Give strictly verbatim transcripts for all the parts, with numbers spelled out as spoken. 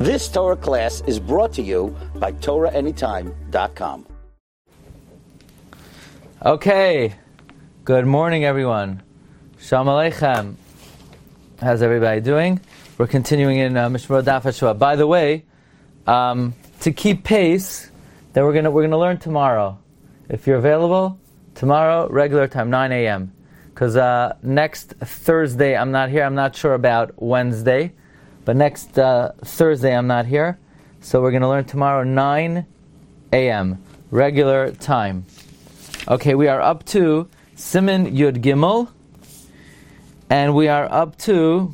This Torah class is brought to you by Torah Anytime dot com. Okay, good morning everyone. Shalom Aleichem. How's everybody doing? We're continuing in uh, Mishmor Daf HaShavua. By the way, um, to keep pace, that we're gonna we're gonna learn tomorrow. If you're available, tomorrow regular time nine a.m. Because uh, next Thursday I'm not here. I'm not sure about Wednesday, but next uh, Thursday I'm not here. So we're gonna learn tomorrow nine a.m. regular time. Okay, we are up to Siman Yud Gimel, and we are up to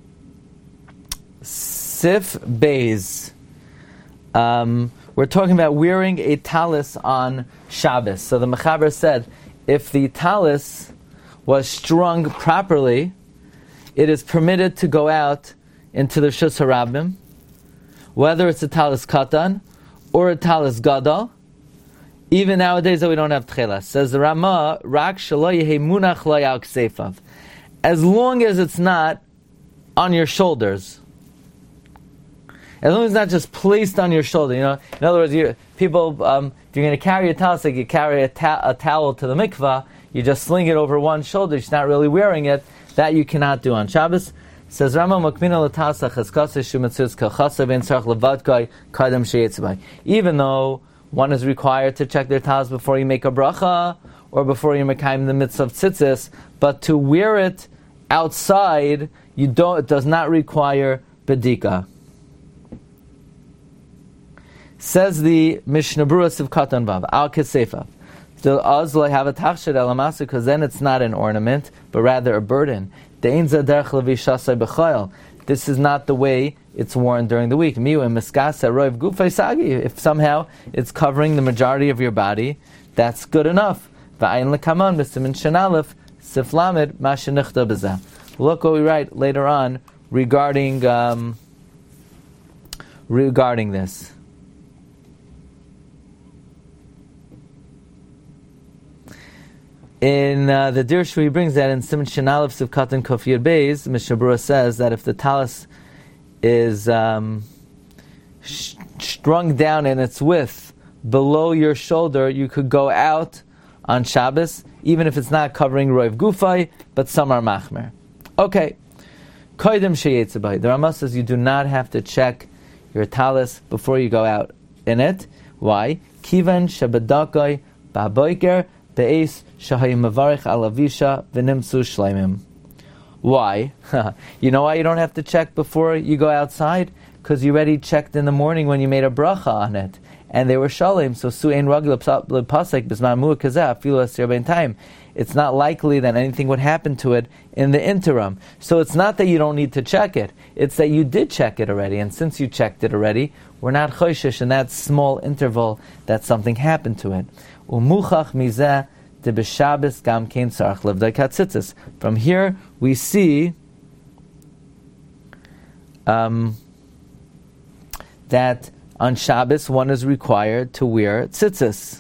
Sif Beis. Um, we're talking about wearing a talis on Shabbos. So the Mechaber said, if the talis was strung properly, it is permitted to go out into the Shus HaRabim, whether it's a talis katan or a talis gadol. Even nowadays that we don't have tchelas. Says the Rama, Rak shelo yehi munach lo al kseifav. As long as it's not on your shoulders. As long as it's not just placed on your shoulder. You know, in other words, you, people, um, if you're going to carry a towel, like you carry a, ta- a towel to the mikvah, you just sling it over one shoulder, you're not really wearing it. That you cannot do on Shabbos. Says Rama, Makmina l'tasa cheskasa shumetzuz kachasa v'en tzarach levadkai kadam sheyetzbai. Even though one is required to check their talis before you make a bracha or before you mekayim the mitzvah of tzitzis, but to wear it outside, you don't. It does not require bedika. Says the Mishnah Berurah of Katan Vav Al Keseifa. The Azla have a tachshir elamasa because then it's not an ornament but rather a burden. Dein zaderch levishasai b'chayil. This is not the way it's worn during the week. If somehow it's covering the majority of your body, that's good enough. Look what we write later on regarding um, regarding this. In uh, the Dirshu, he brings that in Siman Shenalev Sivkatan Kuf Yud Beis, Mishnah Berurah says that if the talis is um, sh- strung down in its width below your shoulder, you could go out on Shabbos, even if it's not covering Roiv Gufay, but some are machmer. Okay. Koydem sheyetzabay. The Rama says you do not have to check your talis before you go out in it. Why? Kivan shabadakai ba'boiker be'es shahayim mavarich alavisha v'nimsu shleimim. Why? You know why you don't have to check before you go outside? Because you already checked in the morning when you made a bracha on it, and they were shalim. So su'ein ragil pasek b'zman mu'ah kazeh afilu asir bein time. It's not likely that anything would happen to it in the interim. So it's not that you don't need to check it. It's that you did check it already, and since you checked it already, we're not choishish in that small interval that something happened to it. Umuchach mizeh. From here we see um, that on Shabbos one is required to wear tzitzis.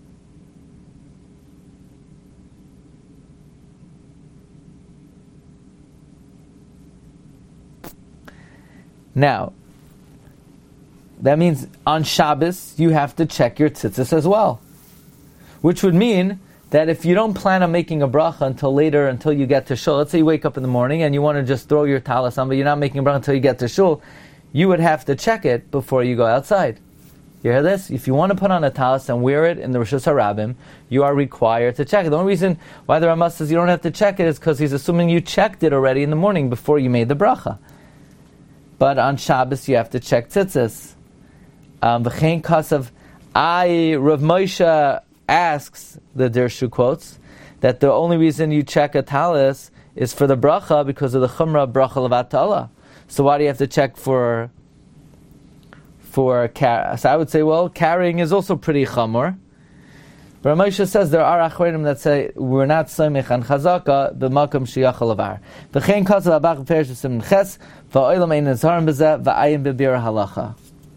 Now, that means on Shabbos you have to check your tzitzis as well, which would mean that if you don't plan on making a bracha until later, until you get to shul, let's say you wake up in the morning and you want to just throw your talis on, but you're not making a bracha until you get to shul, you would have to check it before you go outside. You hear this? If you want to put on a talis and wear it in the Rishus HaRabim, you are required to check it. The only reason why the Rama says you don't have to check it is because he's assuming you checked it already in the morning before you made the bracha. But on Shabbos you have to check tzitzis. V'chein kasav, I, Rav Moshe asks, the Dirshu quotes, that the only reason you check a talis is for the bracha because of the chumrah bracha levat ta'ala. So why do you have to check for for car- So I would say, well, carrying is also pretty chamor. But Moshe says there are achronim that say we're not soimich on chazaka b'makam sheyachal avar. V'chein kasav abach b'perish b'simin ches v'oilam ein nezharim b'zeh v'ayim b'bir halacha.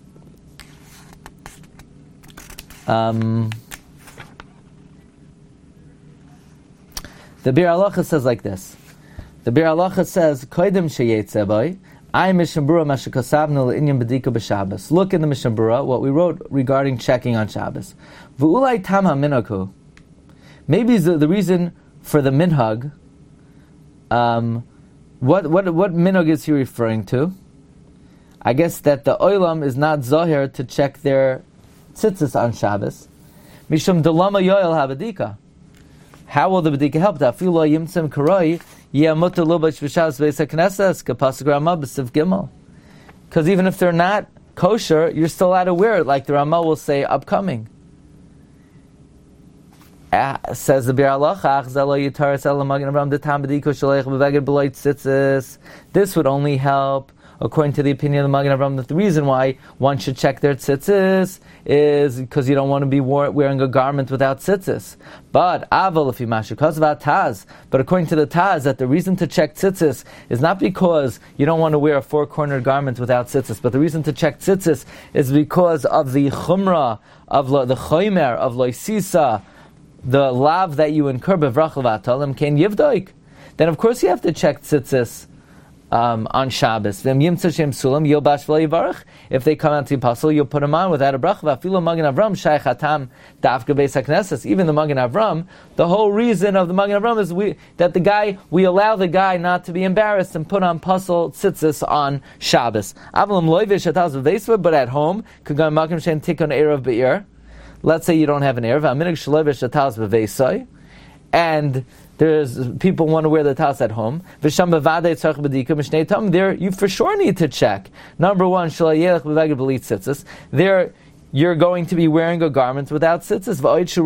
Um... The Bir Halacha says like this. The Bir Halacha says, "Koydem sheyetze boy I Mishnah Berurah Mashakasavnu L'Inyan B'dika B'Shabbos. Look in the Mishnah Berurah what we wrote regarding checking on Shabbos. V'ulai tam ha'minhagu. Maybe the, the reason for the minhag. Um, what what what minhag is he referring to? I guess that the oilam is not zahir to check their tzitzis on Shabbos. Mishum delama yoel habadika. How will the badika help? That filo yimtzem karoi yamuta lubach b'Shabbos beis haknesses kapasuk Ramah b'siv gimel. Because even if they're not kosher, you're still allowed to wear it, like the Ramah will say upcoming. Uh, says the Bir Halacha, this would only help, according to the opinion of the Magen Avraham, that the reason why one should check their tzitzis is because you don't want to be wearing a garment without tzitzis. But aval if you mashukas taz. But according to the Taz, that the reason to check tzitzis is not because you don't want to wear a four-cornered garment without tzitzis, but the reason to check tzitzis is because of the chumrah, of lo, the choymer, of loisisa, the lav that you incur bevrachel v'atalim ken yivdoik. Then of course you have to check tzitzis um, on Shabbos. If they come out to the apostle, you'll put them on without a bracha. Even the Magen Avram, the whole reason of the Magen Avram is we, that the guy, we allow the guy not to be embarrassed and put on pasul tzitzis on Shabbos. But at home, let's say you don't have an erev, and there's people want to wear the talis at home. There, you for sure need to check. Number one, there you're going to be wearing a garment without tzitzis.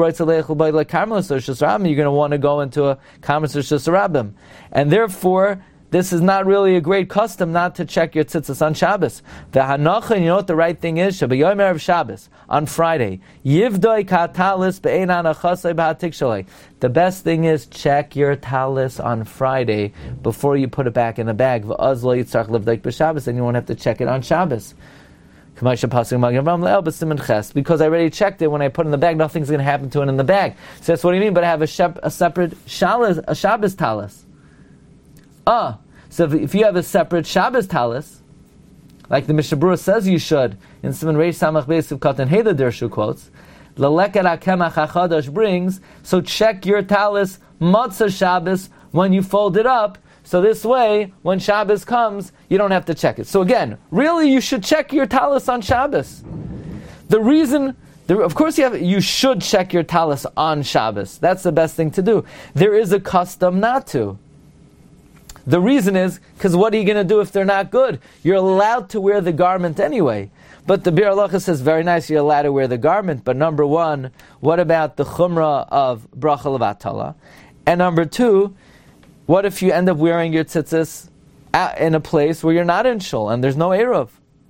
You're going to want to go into a karmelis reshus harabim, and therefore this is not really a great custom not to check your tzitzis on Shabbos. The hanacha, you know what the right thing is? Shabbos erev Shabbos, on Friday. Yivdoi ka talis be'enan achasei b'hatik shalei. The best thing is check your talis on Friday before you put it back in the bag. V'az lo yitzarch livdoi b'Shabbos, and you won't have to check it on Shabbos. Because I already checked it when I put it in the bag, nothing's going to happen to it in the bag. So that's what do you mean? But I have a, shep, a separate shalas, a Shabbos talis. Ah, so if, if you have a separate Shabbos talis, like the Mishnah Berurah says you should, in Siman Reish Samach Beis of Katan Hey the Dirshu quotes, Leleket HaKemach HaChadash brings, so check your talis Matzah Shabbos when you fold it up, so this way, when Shabbos comes, you don't have to check it. So again, really you should check your talis on Shabbos. The reason, the, of course you have, you should check your talis on Shabbos. That's the best thing to do. There is a custom not to. The reason is, because what are you going to do if they're not good? You're allowed to wear the garment anyway. But the Bir Halacha says, very nice, you're allowed to wear the garment, but number one, what about the chumrah of bracha levatala? And number two, what if you end up wearing your tzitzis in a place where you're not in shul and there's no eruv?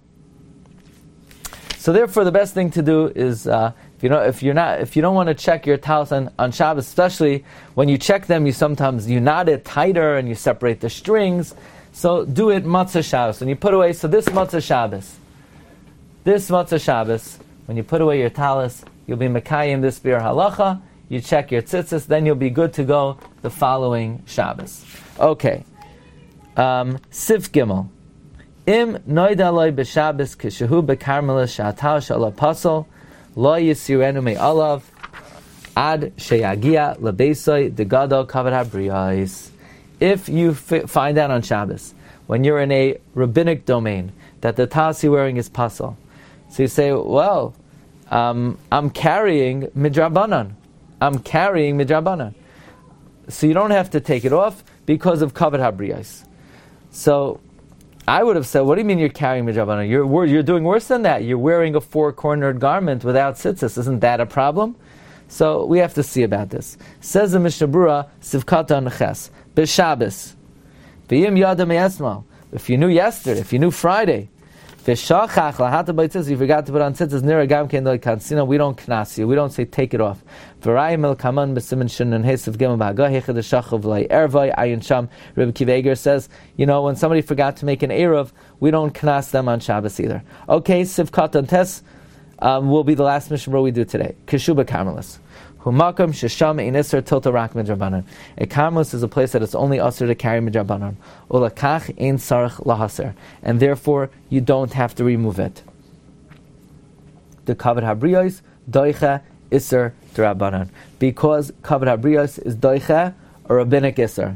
So therefore, the best thing to do is, uh, you know, if you're not, if you don't want to check your talis on, on Shabbos, especially when you check them, you sometimes you knot it tighter and you separate the strings. So do it Matzah Shabbos when you put away. So this Matzah Shabbos, this Matzah Shabbos, when you put away your talis, you'll be Mekayim this Bir Halacha. You check your tzitzis, then you'll be good to go the following Shabbos. Okay, um, Sif Gimel. Im noidaloi b'Shabbos kishehu b'karmelis sha'atar sh'ala pasol. Lo yisirenu me'alav ad sheyagia lebeisoi degado kavod habriyos. If you f- find out on Shabbos, when you're in a rabbinic domain, that the talis you're wearing is pasol, so you say, well, um, I'm carrying midrabanan. I'm carrying midrabanan. So you don't have to take it off because of kavod habriyos. So I would have said, what do you mean you're carrying midrabanan? You're you're doing worse than that. You're wearing a four-cornered garment without tzitzis. Isn't that a problem? So we have to see about this. Says the Mishnah Berurah, Sivkata Neches, B'Shabbos, V'yim Yada Me'esmal. If you knew yesterday, if you knew Friday, V'shachach lahata b'tzitzis, you forgot to put on tzitzis, nira gam ken lo kansina, we don't knas you, we don't say take it off. V'rayim el kaman b'simen shunan hesav gimel b'hagah hechad ha'shachav v'lay ervay ayin sham. Rebbe Kiva Eger says, you know, when somebody forgot to make an eruv, we don't knas them on Shabbos either. Okay, Sivkat and Tes um, will be the last mission we do today. Keshuba Karmelis. Humakam shesham ein iser tilta rak midrabanan. A karmelis is a place that it's only usher to carry midrabanan. Ulakach ein sarach lahaser, and therefore you don't have to remove it. The kavod habriyos doicha iser drabanan, because kavod habriyos is doicha a rabbinic iser.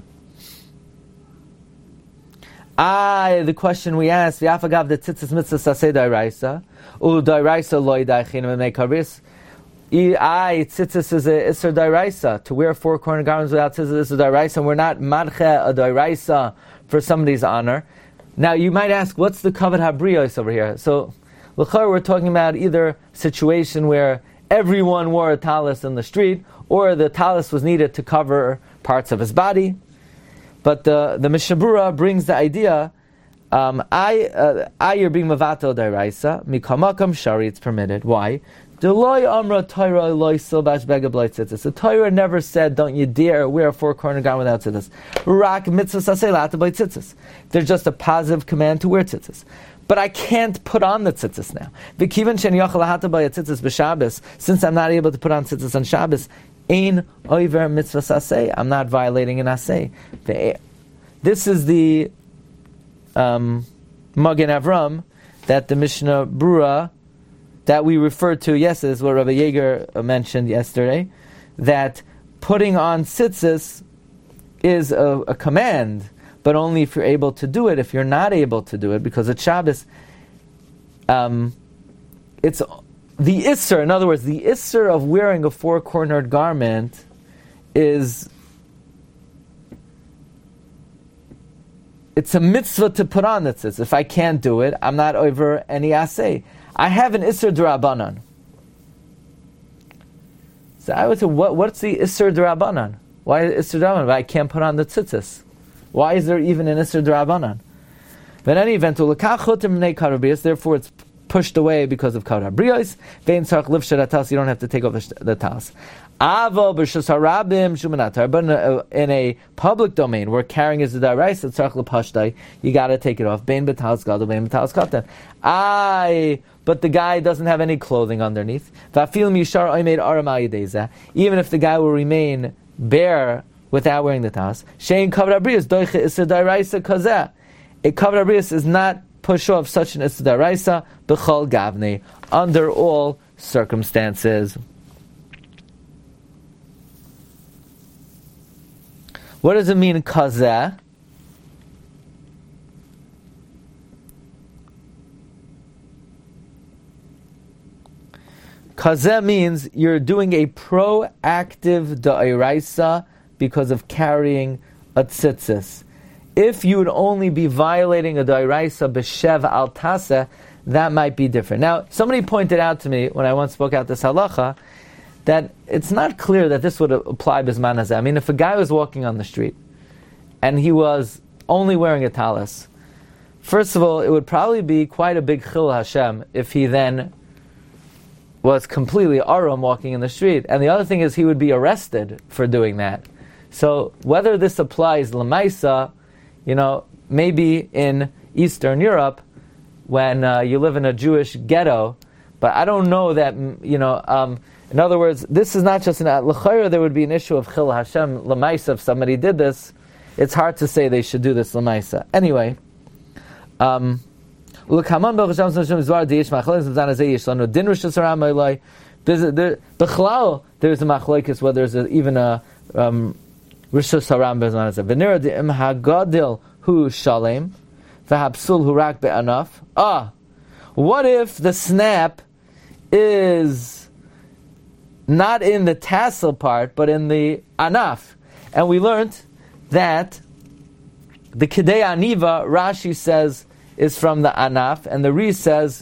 Ah, the question we asked: V'afagav the tzitzis mitzvah saseh dairaisa, ulu dairaisa loy daichinim and mekaris. I tzitzis is a iser dairaisa. To wear four corner garments without tzitzis is a dairaisa, and we're not madche a dairaisa for somebody's honor. Now you might ask, what's the kavod habriyos over here? So, l'chor, we're talking about either a situation where everyone wore a talis in the street, or the talis was needed to cover parts of his body. But the the Mishnah Berurah brings the idea, um, I uh, I you're being mavato dairaisa mikamakam shari, it's permitted. Why? The loy amra Torah loy silbash bega blay tzitzis. The Torah never said, don't you dare wear a four corner garment without tzitzis. Rak mitzvah sasei by tzitzis. There's just a positive command to wear tzitzis. But I can't put on the tzitzis now. V'kivan shen yochel lahata by tzitzis b'Shabbos. Since I'm not able to put on tzitzis on Shabbos, ein oiver mitzvah sasei. I'm not violating an asay. This is the um, Magen Avram that the Mishnah Berurah that we referred to yesterday, is what Rabbi Yeager mentioned yesterday, that putting on tzitzis is a, a command, but only if you're able to do it. If you're not able to do it, because it's Shabbos, um, it's the isser. In other words, the isser of wearing a four-cornered garment is, it's a mitzvah to put on the tzitzis. If I can't do it, I'm not over any asay. I have an isser d'Rabbanan. So I would say, what, what's the isser d'Rabbanan? Why is isser d'Rabbanan? I can't put on the tzitzis. Why is there even an isser d'Rabbanan? But in any event, therefore it's pushed away because of kavod habriyos. You don't have to take off the, the talis. But in a, in a public domain where carrying is the daraisa, you got to take it off. I, but the guy doesn't have any clothing underneath. Even if the guy will remain bare without wearing the talis, a kavod habriyos is not push off such an issa daraisa b'chol gavne, under all circumstances. What does it mean, kazeh? Kazeh means you're doing a proactive da'iraisa because of carrying a tzitzis. If you would only be violating a da'iraisa b'shev al taseh, that might be different. Now, somebody pointed out to me when I once spoke out this halacha that it's not clear that this would apply b'zman hazeh. I mean, if a guy was walking on the street and he was only wearing a talis, first of all, it would probably be quite a big chil Hashem if he then was completely arum walking in the street. And the other thing is he would be arrested for doing that. So whether this applies l'maisa, you know, maybe in Eastern Europe when uh, you live in a Jewish ghetto, but I don't know that, you know, um, in other words, this is not just an l'chayra. There would be an issue of chil Hashem l'maisa if somebody did this. It's hard to say they should do this l'maisa. Anyway, um, there's a machlokes whether there's a, even a um, rishus haram b'zman hazeh. V'nira de'im hagadil hu shalem v'hapsul hu rak be'anaf. Ah, what if the snap is not in the tassel part, but in the anaf? And we learned that the kidei aniva, Rashi says, is from the anaf, and the Ri says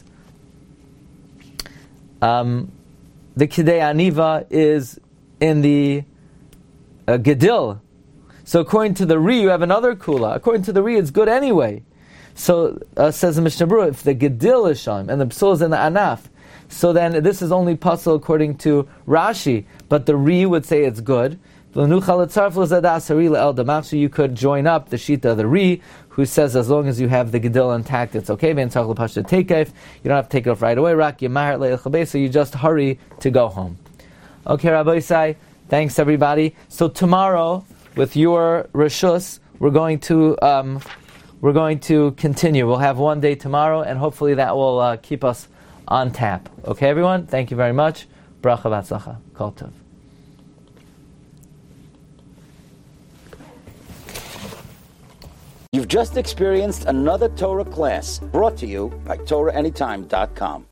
um, the kidei aniva is in the uh, gedil. So according to the Ri, you have another kula. According to the Ri, it's good anyway. So uh, says the Mishnah Berurah, if the gedil is shalom and the psul is in the anaf, so then this is only puzzle according to Rashi, but the Ri would say it's good. So you could join up the shita of the Ri, who says as long as you have the gedil intact, it's okay. You don't have to take it off right away. So you just hurry to go home. Okay, Rabbi Isai, thanks everybody. So tomorrow, with your Rishus, we're going to um, we're going to continue. We'll have one day tomorrow, and hopefully that will uh, keep us on tap. Okay, everyone? Thank you very much. Bracha v'atzlacha. Kol tov. You've just experienced another Torah class brought to you by Torah Anytime dot com.